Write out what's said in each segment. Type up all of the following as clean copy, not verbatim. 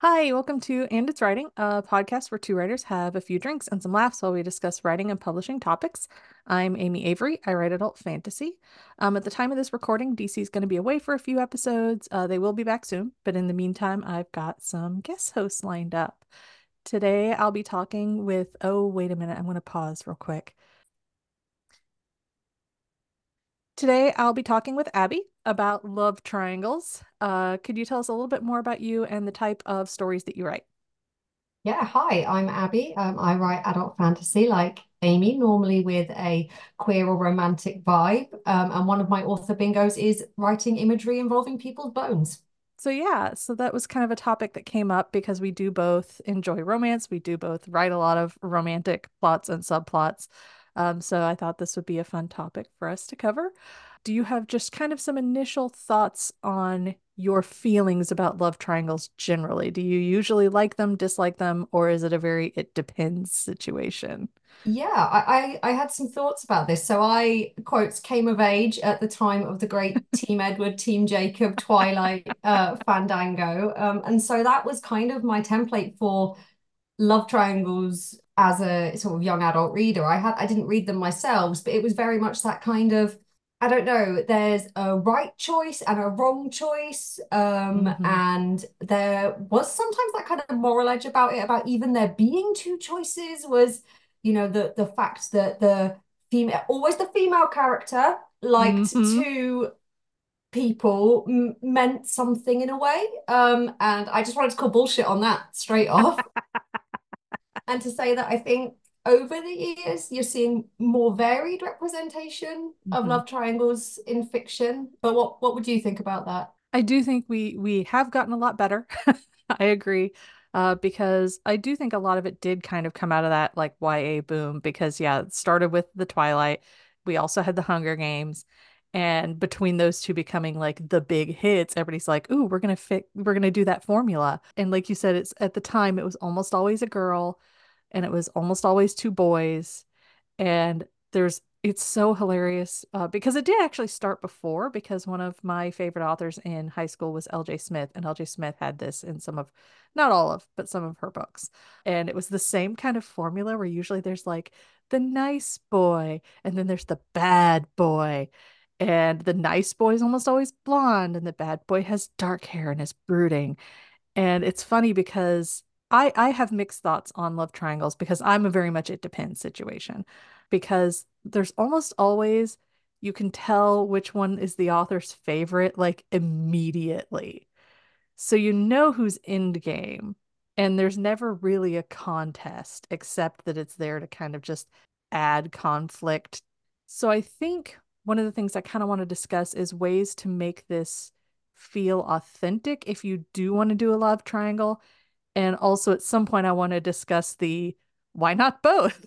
Hi, welcome to And It's Writing, a podcast where two writers have a few drinks and some laughs while we discuss writing and publishing topics. I'm Amy Avery. I write adult fantasy. At the time of this recording, DC is going to be away for a few episodes. They will be back soon, but in the meantime, I've got some guest hosts lined up. Today, I'll be talking with, oh, wait a minute, I'm going to pause real quick. Today, I'll be talking with Abby about love triangles. Could you tell us a little bit more about you and the type of stories that you write? Yeah, hi, I'm Abby. I write adult fantasy like Amy, normally with a queer or romantic vibe. And one of my author bingos is writing imagery involving people's bones. So that was kind of a topic that came up because we do both enjoy romance. We do both write a lot of romantic plots and subplots. So I thought this would be a fun topic for us to cover. Do you have just kind of some initial thoughts on your feelings about love triangles generally? Do you usually like them, dislike them, or is it a very it depends situation? Yeah, I had some thoughts about this. So I, quotes, came of age at the time of the great Team Edward, Team Jacob, Twilight, Fandango. And so that was kind of my template for love triangles as a sort of young adult reader. I didn't read them myself, but it was very much that kind of, I don't know, there's a right choice and a wrong choice. Hmm. And there was sometimes that kind of moral edge about it, about even there being two choices was, the fact that always the female character liked Hmm. two people meant something in a way. And I just wanted to call bullshit on that straight off. And to say that I think over the years you're seeing more varied representation of Hmm. love triangles in fiction. But what would you think about that? I do think we have gotten a lot better. I agree. Because I do think a lot of it did kind of come out of that like YA boom because yeah, it started with the Twilight. We also had the Hunger Games. And between those two becoming like the big hits, everybody's like, "Ooh, we're gonna do that formula." And like you said, it's at the time it was almost always a girl and it was almost always two boys. And it's so hilarious because it did actually start before because one of my favorite authors in high school was LJ Smith, and LJ Smith had this in some of, not all of, but some of her books. And it was the same kind of formula where usually there's like the nice boy, and then there's the bad boy. And the nice boy is almost always blonde, and the bad boy has dark hair and is brooding. And it's funny because I have mixed thoughts on love triangles because I'm a very much it depends situation. Because there's almost always you can tell which one is the author's favorite like immediately. So you know who's end game. And there's never really a contest except that it's there to kind of just add conflict. So I think one of the things I kind of want to discuss is ways to make this feel authentic if you do want to do a love triangle. And also at some point I want to discuss the why not both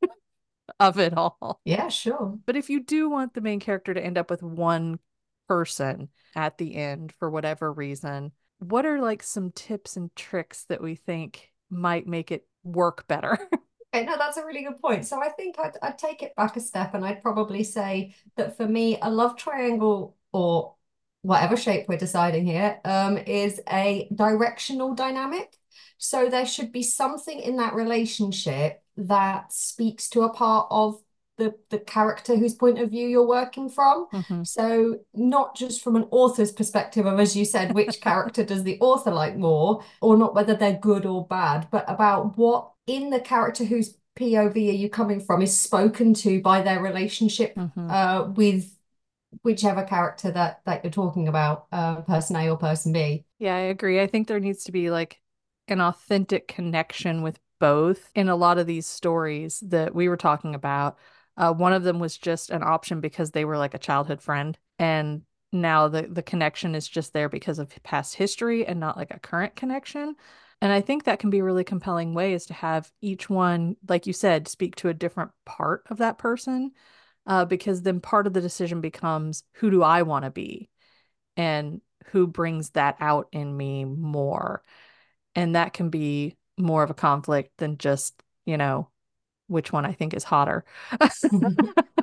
of it all. Yeah, sure. But if you do want the main character to end up with one person at the end for whatever reason, what are like some tips and tricks that we think might make it work better? Okay, no, that's a really good point. So I think I'd take it back a step and I'd probably say that for me, a love triangle or whatever shape we're deciding here, is a directional dynamic. So there should be something in that relationship that speaks to a part of the character whose point of view you're working from. Hmm. So not just from an author's perspective of, as you said, which character does the author like more, or not whether they're good or bad, but about what in the character whose POV are you coming from is spoken to by their relationship Hmm. with whichever character that you're talking about, person A or person B. Yeah, I agree. I think there needs to be like an authentic connection with both in a lot of these stories that we were talking about. One of them was just an option because they were like a childhood friend, and now the connection is just there because of past history and not like a current connection. And I think that can be a really compelling way is to have each one, like you said, speak to a different part of that person, because then part of the decision becomes who do I want to be? And who brings that out in me more. And that can be more of a conflict than just, which one I think is hotter.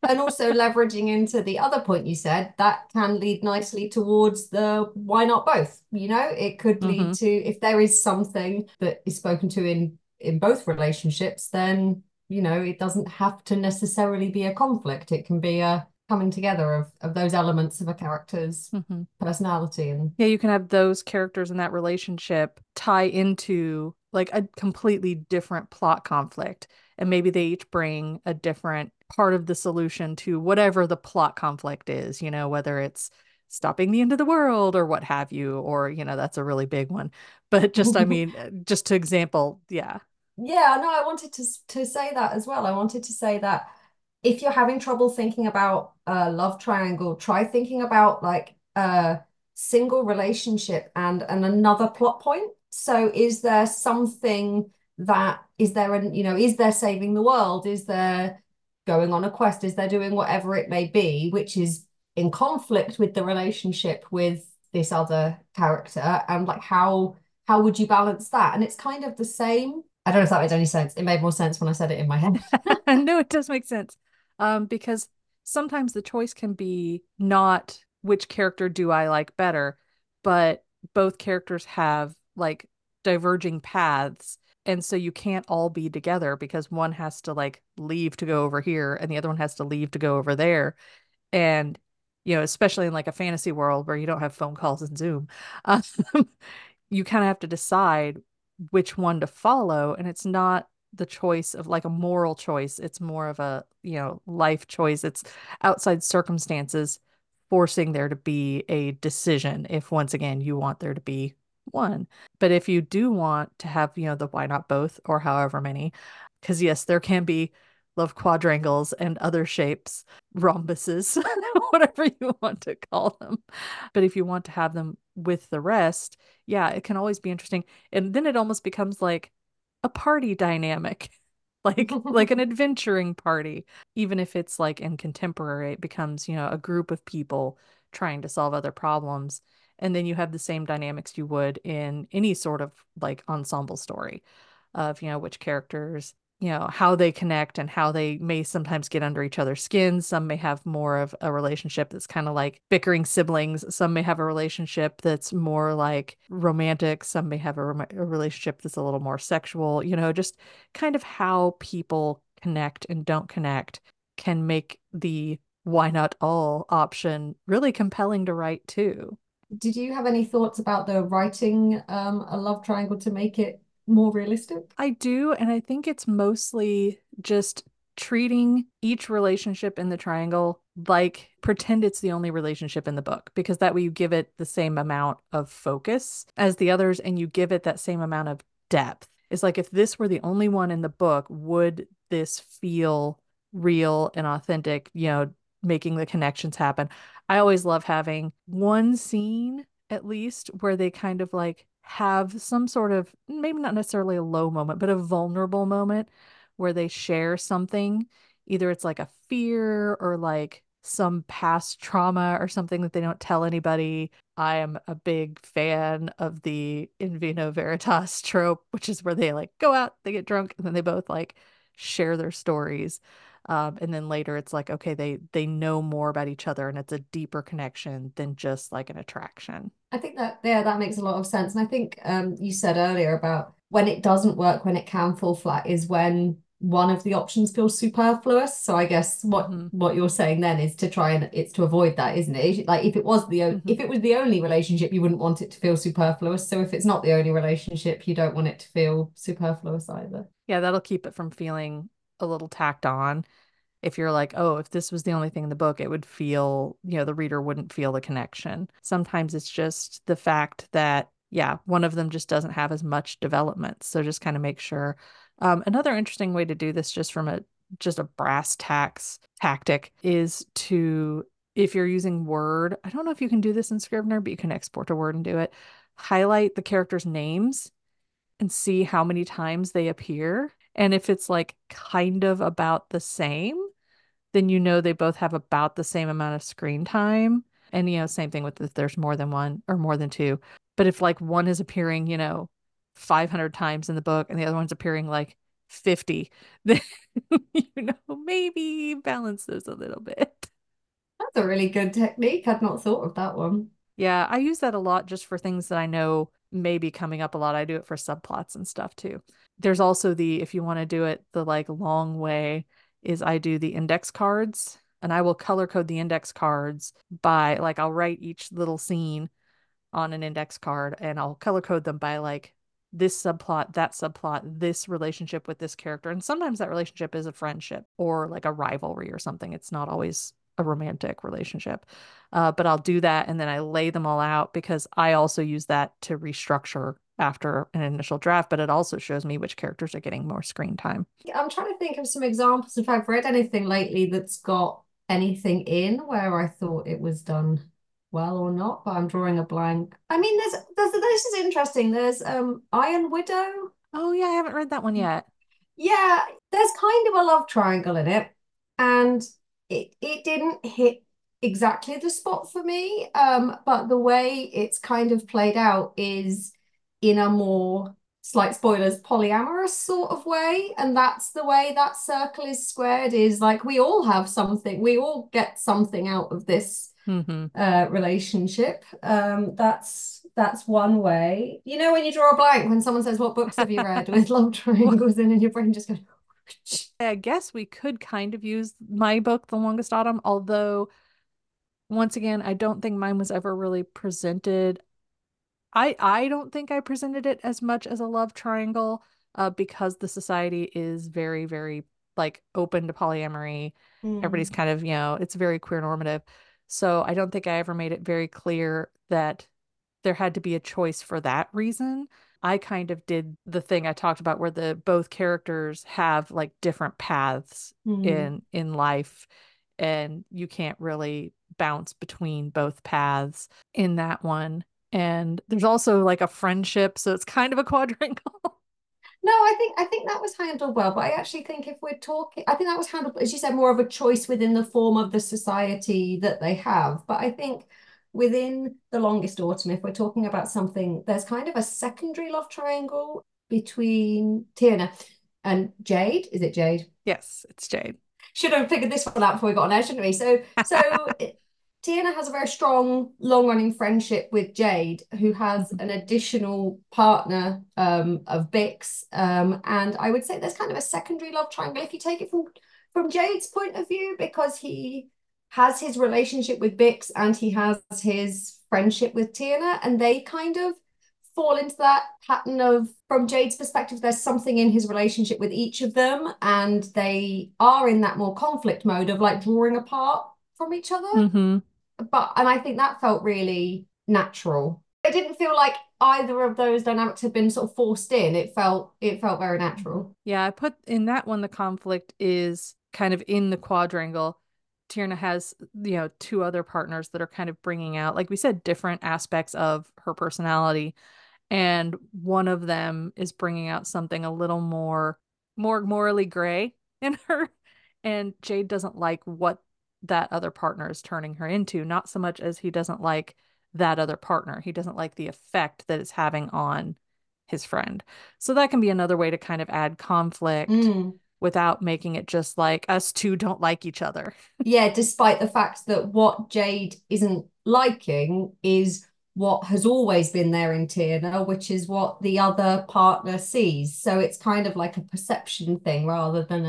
And also leveraging into the other point you said, that can lead nicely towards the why not both? You know, it could lead Hmm. to if there is something that is spoken to in both relationships, then you know, it doesn't have to necessarily be a conflict. It can be a coming together of those elements of a character's Hmm. personality and Yeah, you can have those characters in that relationship tie into like a completely different plot conflict. And maybe they each bring a different part of the solution to whatever the plot conflict is, whether it's stopping the end of the world or what have you, or, that's a really big one. But just, I mean, just to example, yeah. Yeah, no, I wanted to say that as well. I wanted to say that if you're having trouble thinking about a love triangle, try thinking about like a single relationship and another plot point. So is there something that is there an, you know, is there saving the world? Is there going on a quest? Is there doing whatever it may be, which is in conflict with the relationship with this other character? And like how would you balance that? And it's kind of the same. I don't know if that made any sense. It made more sense when I said it in my head. No, it does make sense. Because sometimes the choice can be not which character do I like better, but both characters have like diverging paths. And so you can't all be together because one has to like leave to go over here and the other one has to leave to go over there. And, especially in like a fantasy world where you don't have phone calls and Zoom, um, you kind of have to decide which one to follow. And it's not the choice of like a moral choice. It's more of a, life choice. It's outside circumstances forcing there to be a decision if once again you want there to be one. But if you do want to have, the why not both or however many, because yes, there can be love quadrangles and other shapes, rhombuses, whatever you want to call them. But if you want to have them with the rest, yeah, it can always be interesting. And then it almost becomes like a party dynamic, like an adventuring party. Even if it's like in contemporary, it becomes, a group of people trying to solve other problems. And then you have the same dynamics you would in any sort of like ensemble story of, which characters, how they connect and how they may sometimes get under each other's skins. Some may have more of a relationship that's kind of like bickering siblings. Some may have a relationship that's more like romantic. Some may have a relationship that's a little more sexual, just kind of how people connect and don't connect can make the why not all option really compelling to write too. Did you have any thoughts about the writing a love triangle to make it more realistic? I do, and I think it's mostly just treating each relationship in the triangle like pretend it's the only relationship in the book, because that way you give it the same amount of focus as the others and you give it that same amount of depth. It's like if this were the only one in the book, would this feel real and authentic, making the connections happen? I always love having one scene at least where they kind of like have some sort of maybe not necessarily a low moment, but a vulnerable moment where they share something. Either it's like a fear or like some past trauma or something that they don't tell anybody. I am a big fan of the in vino veritas trope, which is where they like go out, they get drunk, and then they both like share their stories. And then later it's like, okay, they know more about each other and it's a deeper connection than just like an attraction. I think that yeah, that makes a lot of sense. And I think you said earlier about when it doesn't work, when it can fall flat, is when one of the options feels superfluous. So I guess Hmm. what you're saying then is to try and it's to avoid that, isn't it? Like Hmm. if it was the only relationship, you wouldn't want it to feel superfluous. So if it's not the only relationship, you don't want it to feel superfluous either. Yeah, that'll keep it from feeling a little tacked on. If you're like, oh, if this was the only thing in the book, it would feel, the reader wouldn't feel the connection. Sometimes it's just the fact that, yeah, one of them just doesn't have as much development. So just kind of make sure. Another interesting way to do this, just a brass tacks tactic, is to, if you're using Word, I don't know if you can do this in Scrivener, but you can export to Word and do it. Highlight the characters' names and see how many times they appear. And if it's like kind of about the same, then they both have about the same amount of screen time. And, same thing with if there's more than one or more than two. But if like one is appearing, 500 times in the book and the other one's appearing like 50, then maybe balance those a little bit. That's a really good technique. I'd not thought of that one. Yeah, I use that a lot just for things that I know may be coming up a lot. I do it for subplots and stuff too. There's also the, if you want to do it the like long way, is I do the index cards and I will color code the index cards by like I'll write each little scene on an index card and I'll color code them by like this subplot, this relationship with this character. And sometimes that relationship is a friendship or like a rivalry or something. It's not always a romantic relationship. But I'll do that and then I lay them all out because I also use that to restructure after an initial draft, but it also shows me which characters are getting more screen time. Yeah, I'm trying to think of some examples if I've read anything lately that's got anything in where I thought it was done well or not, but I'm drawing a blank. I mean, there's this is interesting. There's Iron Widow. Oh, yeah, I haven't read that one yet. Yeah, there's kind of a love triangle in it, and it didn't hit exactly the spot for me. But the way it's kind of played out is in a more slight spoilers, polyamorous sort of way. And that's the way that circle is squared, is like we all have something, we all get something out of this Mm-hmm. relationship. That's one way. You know, when you draw a blank, when someone says, "What books have you read?" with love Well, triangles in, and your brain just goes, I guess we could kind of use my book, The Longest Autumn, although once again, I don't think mine was ever really presented. I don't think I presented it as much as a love triangle, because the society is very, very like open to polyamory. Everybody's mm, kind of, it's very queer normative. So I don't think I ever made it very clear that there had to be a choice for that reason. I kind of did the thing I talked about where the both characters have like different paths mm. in life and you can't really bounce between both paths in that one. And there's also like a friendship, so it's kind of a quadrangle. No, I think that was handled well, but I actually think if we're talking, I think that was handled, as you said, more of a choice within the form of the society that they have. But I think within The Longest Autumn, if we're talking about something, there's kind of a secondary love triangle between Tierna and Jade. Is it Jade? Yes, it's Jade. Should have figured this one out before we got on air, shouldn't we? Tiana has a very strong, long-running friendship with Jade, who has Mhm. an additional partner of Bix. And I would say there's kind of a secondary love triangle if you take it from Jade's point of view, because he has his relationship with Bix and he has his friendship with Tiana, and they kind of fall into that pattern of, from Jade's perspective, there's something in his relationship with each of them, and they are in that more conflict mode of like drawing apart from each other. Mhm. And I think that felt really natural. It didn't feel like either of those dynamics had been sort of forced in. It felt very natural. Yeah, I put in that one the conflict is kind of in the quadrangle. Tierna has, two other partners that are kind of bringing out, like we said, different aspects of her personality. And one of them is bringing out something a little more morally gray in her. And Jade doesn't like what that other partner is turning her into, not so much as he doesn't like that other partner. He doesn't like the effect that it's having on his friend. So that can be another way to kind of add conflict Mm. without making it just like us two don't like each other. Yeah, despite the fact that what Jade isn't liking is what has always been there in Tierna, which is what the other partner sees. So it's kind of like a perception thing rather than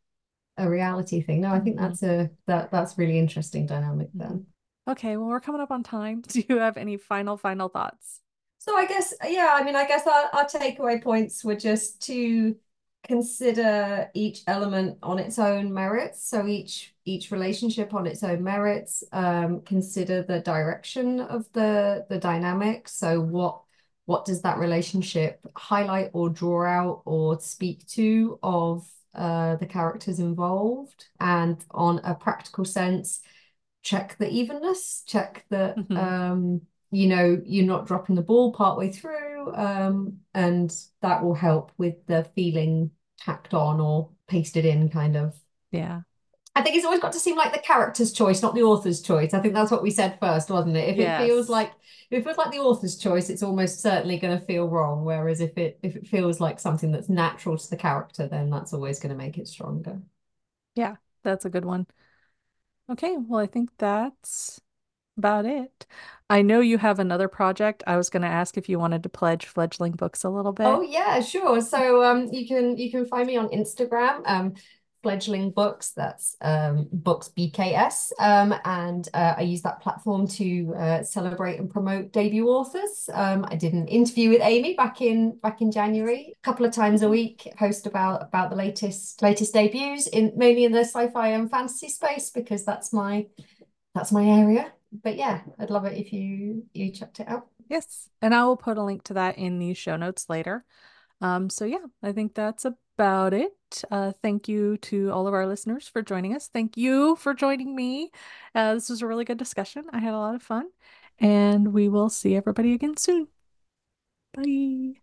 a reality thing. No, I think Mhm. that's really interesting dynamic Mhm. then. Okay, well, we're coming up on time. Do you have any final thoughts? So I guess, yeah, I mean, I guess our takeaway points were just to consider each element on its own merits. So each relationship on its own merits. Consider the direction of the dynamic. So what does that relationship highlight or draw out or speak to of the characters involved? And on a practical sense, check the evenness, check that Mhm. you're not dropping the ball partway through, and that will help with the feeling tacked on or pasted in kind of. Yeah. I think it's always got to seem like the character's choice, not the author's choice. I think that's what we said first, wasn't it? Yes. If it feels like the author's choice, it's almost certainly going to feel wrong. Whereas if it feels like something that's natural to the character, then that's always going to make it stronger. Yeah, that's a good one. Okay, well, I think that's about it. I know you have another project. I was going to ask if you wanted to pledge Fledgling Books a little Oh bit. yeah, sure. So you can find me on Instagram, Fledgling Books. That's Books BKS. And I use that platform to celebrate and promote debut authors. I did an interview with Amy back in January. A couple of times a Ooh. week, post about the latest debuts in mainly in the sci-fi and fantasy space because that's my area. But yeah, I'd love it if you checked it out. Yes, and I will put a link to that in the show notes later. So yeah, I think that's about it. Thank you to all of our listeners for joining us. Thank you for joining me. This was a really good discussion. I had a lot of fun, and we will see everybody again soon. Bye.